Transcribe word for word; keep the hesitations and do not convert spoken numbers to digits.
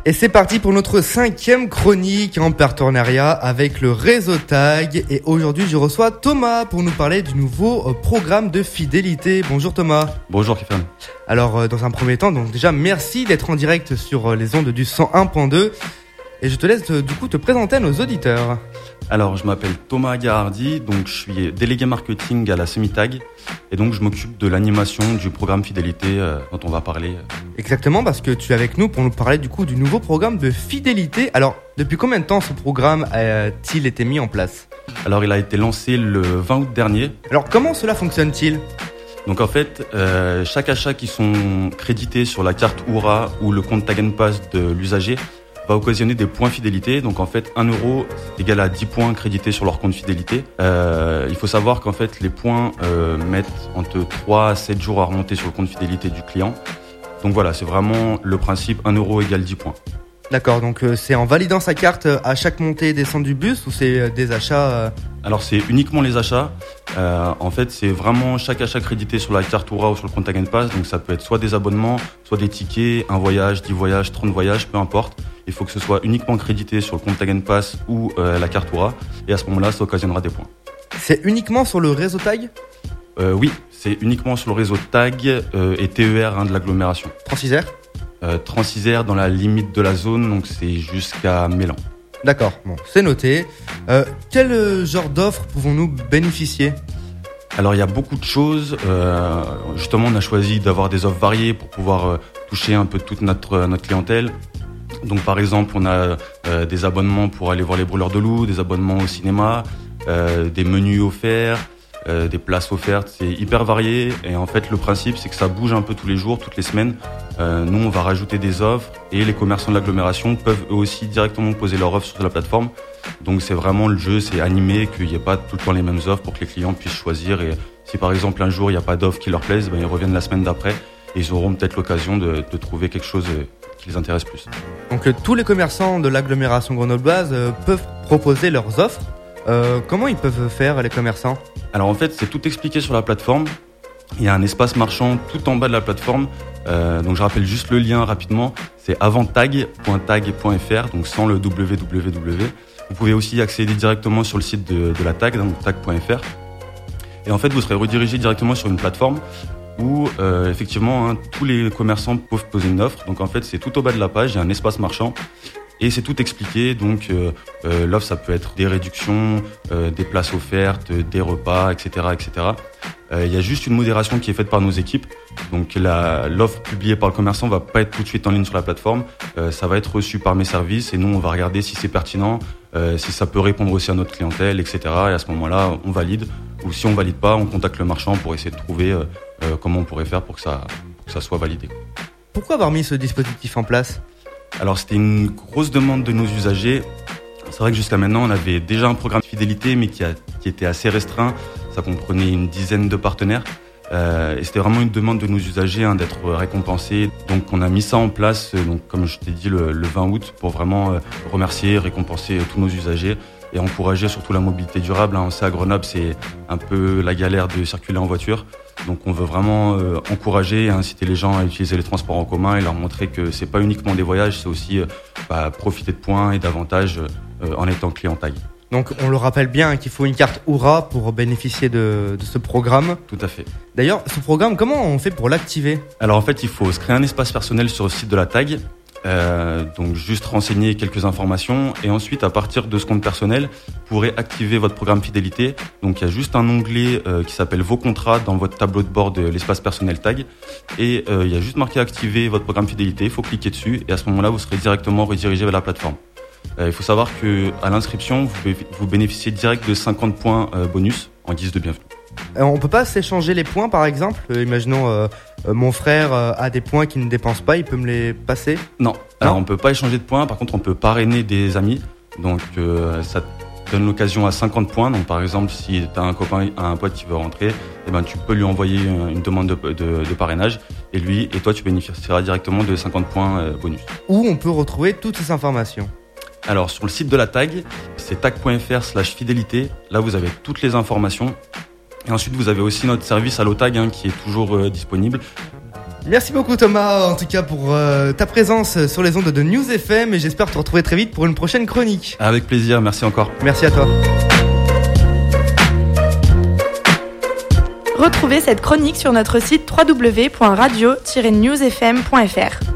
Et c'est parti pour notre cinquième chronique en partenariat avec le réseau Tag. Et aujourd'hui, je reçois Thomas pour nous parler du nouveau programme de fidélité. Bonjour Thomas. Bonjour Kifan. Alors, dans un premier temps, donc déjà, merci d'être en direct sur les ondes du cent un point deux. Et je te laisse du coup te présenter à nos auditeurs. Alors, je m'appelle Thomas Garardi, donc je suis délégué marketing à la Semi-Tag. Et donc, je m'occupe de l'animation du programme fidélité euh, dont on va parler. Exactement, parce que tu es avec nous pour nous parler du coup du nouveau programme de fidélité. Alors, depuis combien de temps ce programme a-t-il été mis en place ? Alors, il a été lancé le vingt août dernier. Alors, comment cela fonctionne-t-il ? Donc en fait, euh, chaque achat qui sont crédités sur la carte Oura ou le compte Tag and Pass de l'usager va occasionner des points fidélité. Donc en fait, un euro est égal à dix points crédités sur leur compte fidélité. Euh, il faut savoir qu'en fait, les points euh, mettent entre trois à sept jours à remonter sur le compte fidélité du client. Donc voilà, c'est vraiment le principe, un euro égale dix points. D'accord, donc euh, c'est en validant sa carte à chaque montée et descente du bus ou c'est euh, des achats euh... Alors c'est uniquement les achats. Euh, en fait, c'est vraiment chaque achat crédité sur la carte Oura ou sur le compte Tag and Pass. Donc ça peut être soit des abonnements, soit des tickets, un voyage, dix voyages, trente voyages, peu importe. Il faut que ce soit uniquement crédité sur le compte Tag and Pass ou euh, la carte Oura. Et à ce moment-là, ça occasionnera des points. C'est uniquement sur le réseau Tag ? euh, Oui, c'est uniquement sur le réseau Tag euh, et T E R hein, de l'agglomération. Francisère ? euh, Francisère dans la limite de la zone, donc c'est jusqu'à Mélan. D'accord, bon, c'est noté. Euh, quel genre d'offres pouvons-nous bénéficier ? Alors il y a beaucoup de choses. Euh, justement, on a choisi d'avoir des offres variées pour pouvoir euh, toucher un peu toute notre notre clientèle. Donc par exemple, on a euh, des abonnements pour aller voir les brûleurs de loups, des abonnements au cinéma, euh, des menus offerts, euh, des places offertes. C'est hyper varié et en fait le principe c'est que ça bouge un peu tous les jours, toutes les semaines. Euh, nous on va rajouter des offres et les commerçants de l'agglomération peuvent eux aussi directement poser leurs offres sur la plateforme. Donc c'est vraiment le jeu, c'est animé, qu'il n'y ait pas tout le temps les mêmes offres pour que les clients puissent choisir. Et si par exemple un jour il n'y a pas d'offre qui leur plaise, ben, ils reviennent la semaine d'après et ils auront peut-être l'occasion de, de trouver quelque chose qui les intéresse plus. Donc euh, tous les commerçants de l'agglomération grenobloise euh, peuvent proposer leurs offres. Euh, comment ils peuvent faire les commerçants ? Alors en fait c'est tout expliqué sur la plateforme. Il y a un espace marchand tout en bas de la plateforme. Euh, donc je rappelle juste le lien rapidement. C'est avantag point tag point f r, donc sans le w w w. Vous pouvez aussi accéder directement sur le site de, de la Tag, donc tag point f r. Et en fait, vous serez redirigé directement sur une plateforme où euh, effectivement hein, tous les commerçants peuvent poser une offre. Donc en fait, c'est tout au bas de la page, il y a un espace marchand. Et c'est tout expliqué, donc euh, euh, l'offre ça peut être des réductions, euh, des places offertes, des repas, et cetera, et cetera. Euh, il y a juste une modération qui est faite par nos équipes, donc la, l'offre publiée par le commerçant va pas être tout de suite en ligne sur la plateforme, euh, ça va être reçu par mes services et nous on va regarder si c'est pertinent, euh, si ça peut répondre aussi à notre clientèle, et cetera. Et à ce moment-là on valide, ou si on valide pas, on contacte le marchand pour essayer de trouver euh, euh, comment on pourrait faire pour que ça, pour que ça soit validé. Pourquoi avoir mis ce dispositif en place ? Alors c'était une grosse demande de nos usagers. C'est vrai que jusqu'à maintenant on avait déjà un programme de fidélité mais qui, a, qui était assez restreint. Ça comprenait une dizaine de partenaires euh, et c'était vraiment une demande de nos usagers hein, d'être récompensés. Donc on a mis ça en place, donc comme je t'ai dit le, le vingt août, pour vraiment euh, remercier, récompenser tous nos usagers et encourager surtout la mobilité durable. Hein. On sait à Grenoble c'est un peu la galère de circuler en voiture. Donc on veut vraiment euh, encourager et inciter les gens à utiliser les transports en commun et leur montrer que c'est pas uniquement des voyages, c'est aussi euh, bah, profiter de points et d'avantages euh, en étant client Tag. Donc on le rappelle bien hein, qu'il faut une carte Oura pour bénéficier de, de ce programme. Tout à fait. D'ailleurs, ce programme, comment on fait pour l'activer ? Alors en fait, il faut se créer un espace personnel sur le site de la Tag. Euh, donc juste renseigner quelques informations et ensuite à partir de ce compte personnel vous pourrez activer votre programme fidélité. Donc il y a juste un onglet euh, qui s'appelle vos contrats dans votre tableau de bord de l'espace personnel Tag et euh, il y a juste marqué activer votre programme fidélité, il faut cliquer dessus et à ce moment-là vous serez directement redirigé vers la plateforme. Euh, il faut savoir que à l'inscription vous, vous bénéficiez direct de cinquante points euh, bonus en guise de bienvenue. Euh, on peut pas s'échanger les points par exemple euh, Imaginons euh, euh, mon frère euh, a des points qu'il ne dépense pas, il peut me les passer ? Non, alors on peut pas échanger de points, par contre on peut parrainer des amis, donc euh, ça donne l'occasion à cinquante points. Donc par exemple si tu as un copain, un pote qui veut rentrer, eh ben, tu peux lui envoyer une demande de, de, de parrainage et lui et toi tu bénéficieras directement de cinquante points euh, bonus. Où on peut retrouver toutes ces informations ? Alors sur le site de la Tag, c'est tag point f r slash fidélité, là vous avez toutes les informations. Et ensuite, vous avez aussi notre service Allo Tag hein, qui est toujours euh, disponible. Merci beaucoup Thomas, en tout cas pour euh, ta présence sur les ondes de News F M et j'espère te retrouver très vite pour une prochaine chronique. Avec plaisir, merci encore. Merci à toi. Retrouvez cette chronique sur notre site w w w point radio tiret news f m point f r.